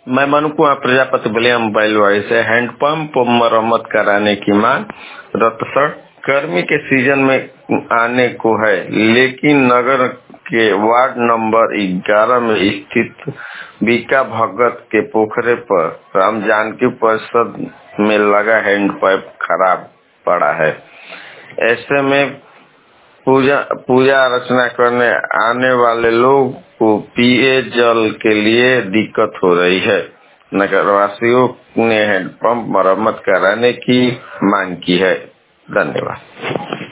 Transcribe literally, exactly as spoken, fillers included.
मैं मनु कुमार प्रजापति बलिया मोबाइल से हैंडपंप मरम्मत कराने की मांग। रतसर गर्मी के सीजन में आने को है, लेकिन नगर के वार्ड नंबर ग्यारह में स्थित बीका भगत के पोखरे पर राम जानकी परिषद में लगा हैंडपंप खराब पड़ा है। ऐसे में पूजा पूजा अर्चना करने आने वाले लोग को पिए जल के लिए दिक्कत हो रही है। नगरवासियों ने हैंडपंप मरम्मत कराने की मांग की है। धन्यवाद।